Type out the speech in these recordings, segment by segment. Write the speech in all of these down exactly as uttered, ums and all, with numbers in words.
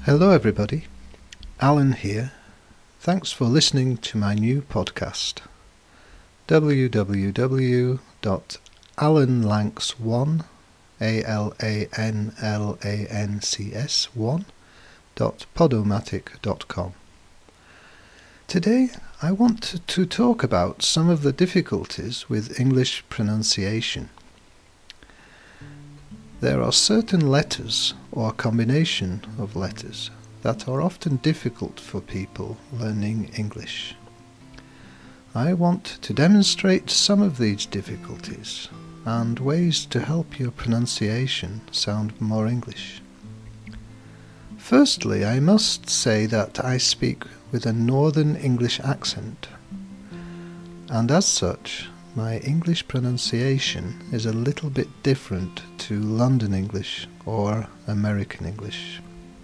Hello everybody, Alan here. Thanks for listening to my new podcast, w w w dot alan lancs one, A L A N L A N C S one, dot podomatic dot com. Today I want to talk about some of the difficulties with English pronunciation. There are certain letters or combination of letters that are often difficult for people learning English. I want to demonstrate some of these difficulties and ways to help your pronunciation sound more English. Firstly, I must say that I speak with a Northern English accent, and as such, my English pronunciation is a little bit different to London English or American English.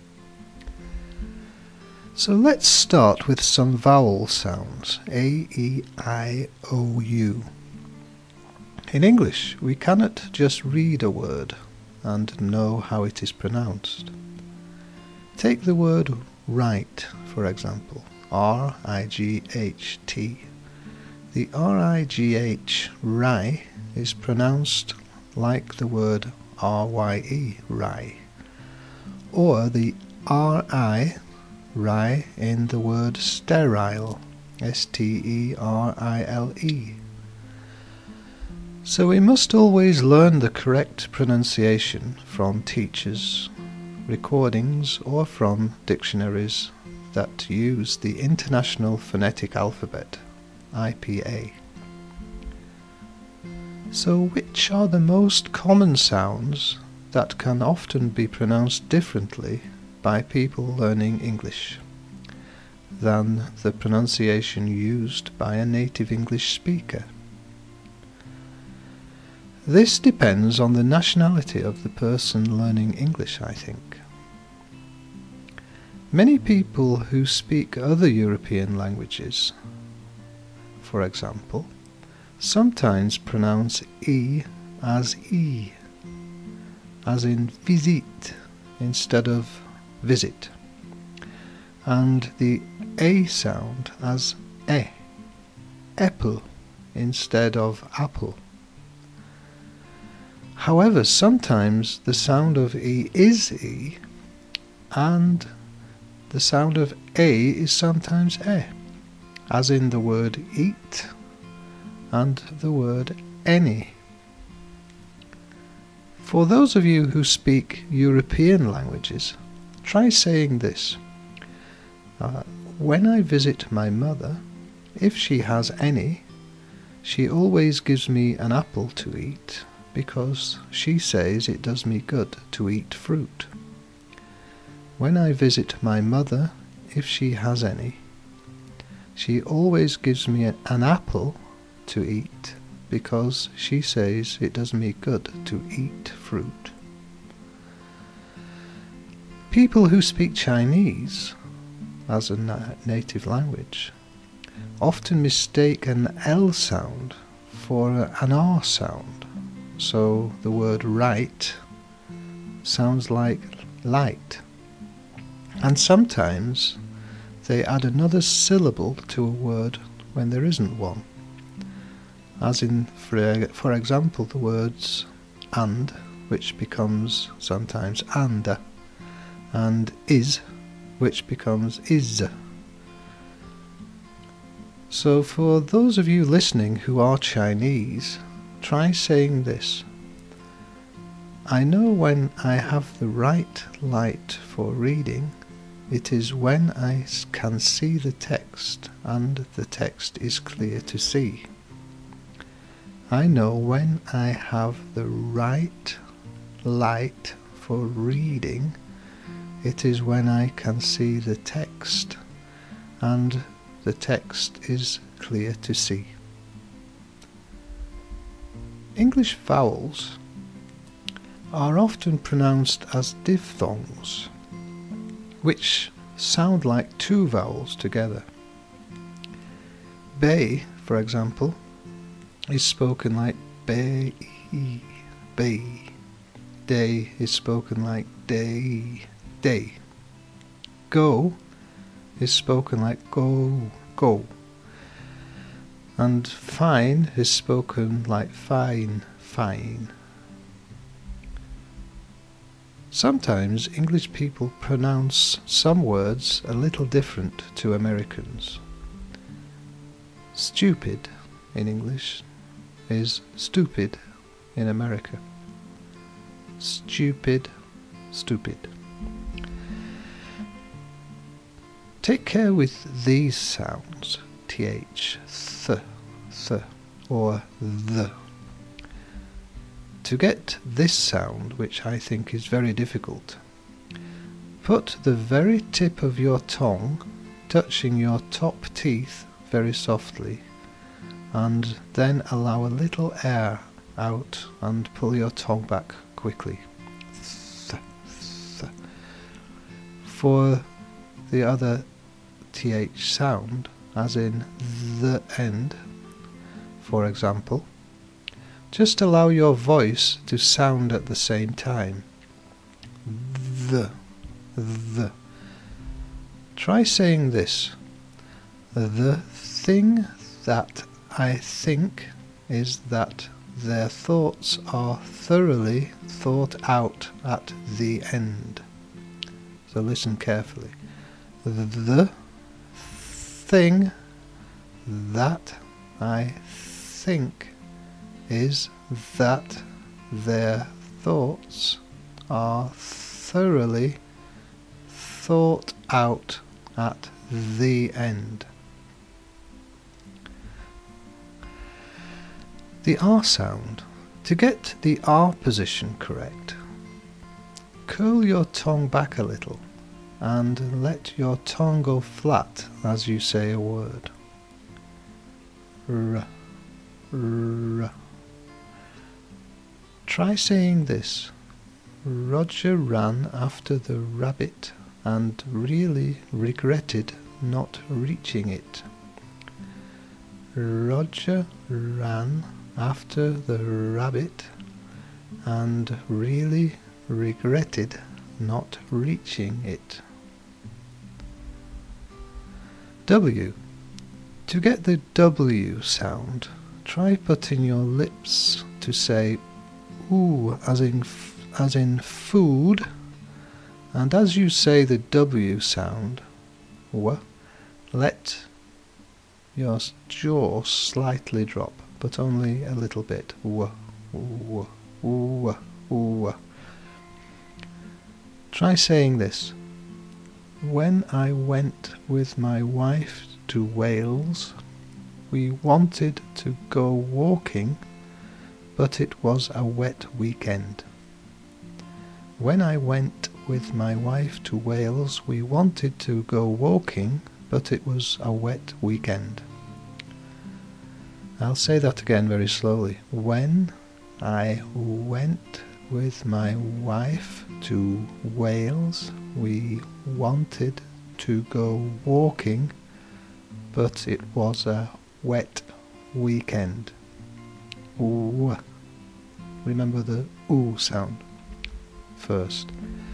So let's start with some vowel sounds, A, E, I, O, U. In English, we cannot just read a word and know how it is pronounced. Take the word right, for example, R I G H T. The R I G H, rye, is pronounced like the word R Y E, rye, or the R I, rye, in the word sterile, S T E R I L E. So we must always learn the correct pronunciation from teachers, recordings, or from dictionaries that use the International Phonetic Alphabet, I P A. So which are the most common sounds that can often be pronounced differently by people learning English than the pronunciation used by a native English speaker? This depends on the nationality of the person learning English, I think. Many people who speak other European languages, for example, sometimes pronounce E as E, as in visite instead of visit, and the A sound as E, apple instead of apple. However, sometimes the sound of E is E, and the sound of A is sometimes E, as in the word eat and the word any. For those of you who speak European languages, try saying this. Uh, when I visit my mother, if she has any, she always gives me an apple to eat because she says it does me good to eat fruit. When I visit my mother, if she has any, she always gives me an apple to eat because she says it does me good to eat fruit. People who speak Chinese as a na- native language often mistake an L sound for an R sound, so the word right sounds like light, and sometimes they add another syllable to a word when there isn't one, as in, for, for example, the words and, which becomes sometimes and, and is, which becomes is. So for those of you listening who are Chinese, try saying this. I know when I have the right light for reading, it is when I can see the text and the text is clear to see. I know when I have the right light for reading, it is when I can see the text and the text is clear to see. English vowels are often pronounced as diphthongs, which sound like two vowels together. Bay, for example, is spoken like bay, bay. Day is spoken like day, day. go is spoken like go, go. And fine is spoken like fine, fine. Sometimes English people pronounce some words a little different to Americans. Stupid in English is stupid in America. Stupid, stupid. Take care with these sounds, th, th, th, or the. To get this sound, which I think is very difficult, put the very tip of your tongue touching your top teeth very softly, and then allow a little air out and pull your tongue back quickly. Th, th. For the other th sound, as in the end, for example, just allow your voice to sound at the same time. The, the. Try saying this. The thing that I think is that their thoughts are thoroughly thought out at the end. So listen carefully. The thing that I think is that their thoughts are thoroughly thought out at the end. The R sound. To get the R position correct, curl your tongue back a little and let your tongue go flat as you say a word. R, r. Try saying this. Roger ran after the rabbit and really regretted not reaching it. Roger ran after the rabbit and really regretted not reaching it. W. To get the W sound, try putting your lips to say ooh as in, f as in food, and as you say the W sound, w, let your jaw slightly drop, but only a little bit. W, w, w, w. Try saying this. When I went with my wife to Wales, we wanted to go walking, but it was a wet weekend. When I went with my wife to Wales, we wanted to go walking, but it was a wet weekend. I'll say that again very slowly. When I went with my wife to Wales, we wanted to go walking, but it was a wet weekend. Ooh. Remember the oo sound first.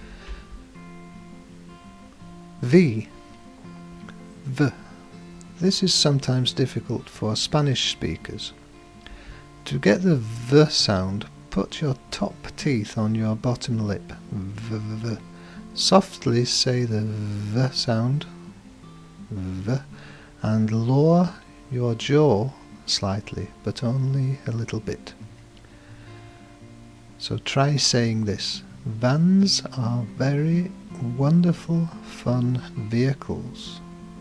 V. V. This is sometimes difficult for Spanish speakers. To get the V sound, put your top teeth on your bottom lip. V, v, v. Softly say the V sound, V, and lower your jaw slightly, but only a little bit. So try saying this. Vans are very wonderful, fun vehicles.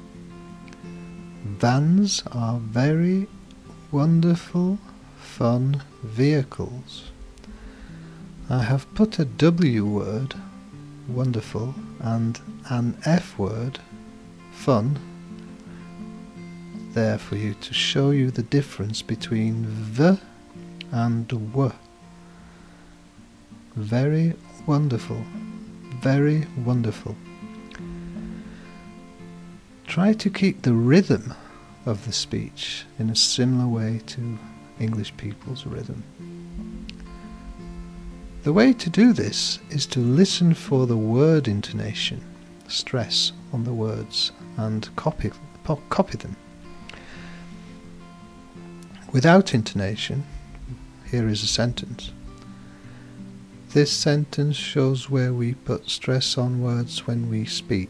Vans are very wonderful, fun vehicles. I have put a W word, wonderful, and an F word, fun, there for you to show you the difference between V and W. Very wonderful, very wonderful. Try to keep the rhythm of the speech in a similar way to English people's rhythm. The way to do this is to listen for the word intonation stress on the words and copy, po- copy them. Without intonation, here is a sentence. This sentence shows where we put stress on words when we speak.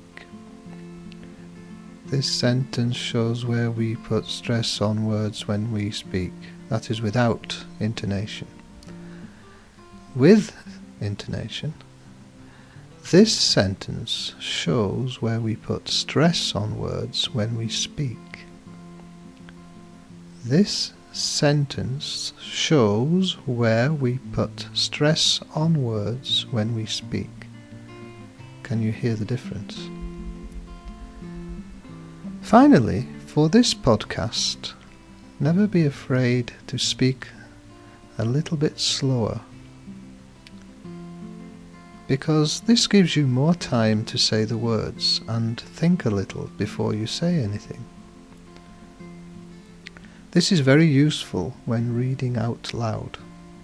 This sentence shows where we put stress on words when we speak. That is without intonation. With intonation, this sentence shows where we put stress on words when we speak. This sentence shows where we put stress on words when we speak. Can you hear the difference? Finally, for this podcast, never be afraid to speak a little bit slower, because this gives you more time to say the words and think a little before you say anything. This is very useful when reading out loud.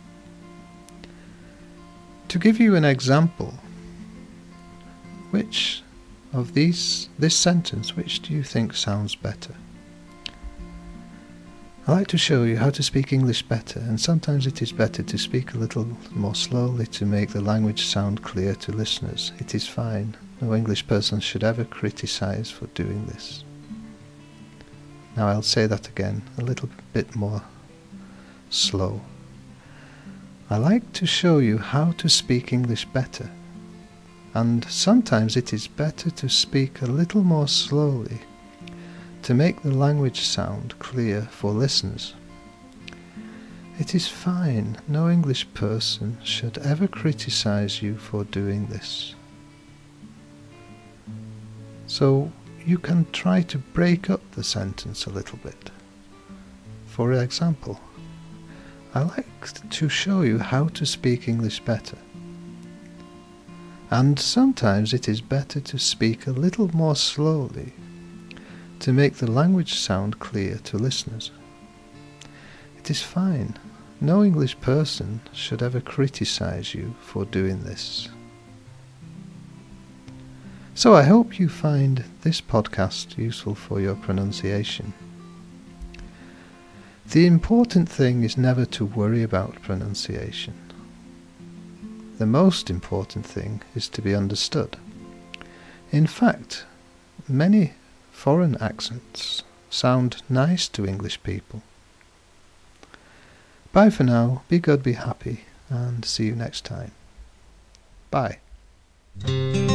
To give you an example, which of these this sentence, which do you think sounds better? I like to show you how to speak English better, and sometimes it is better to speak a little more slowly to make the language sound clear to listeners. It is fine. No English person should ever criticize for doing this. Now I'll say that again, a little bit more slow. I like to show you how to speak English better, and sometimes it is better to speak a little more slowly to make the language sound clear for listeners. It is fine. No English person should ever criticize you for doing this. So you can try to break up the sentence a little bit. For example, I like to show you how to speak English better. And sometimes it is better to speak a little more slowly to make the language sound clear to listeners. It is fine. No English person should ever criticize you for doing this. So I hope you find this podcast useful for your pronunciation. The important thing is never to worry about pronunciation. The most important thing is to be understood. In fact, many foreign accents sound nice to English people. Bye for now, be good, be happy, and see you next time. Bye.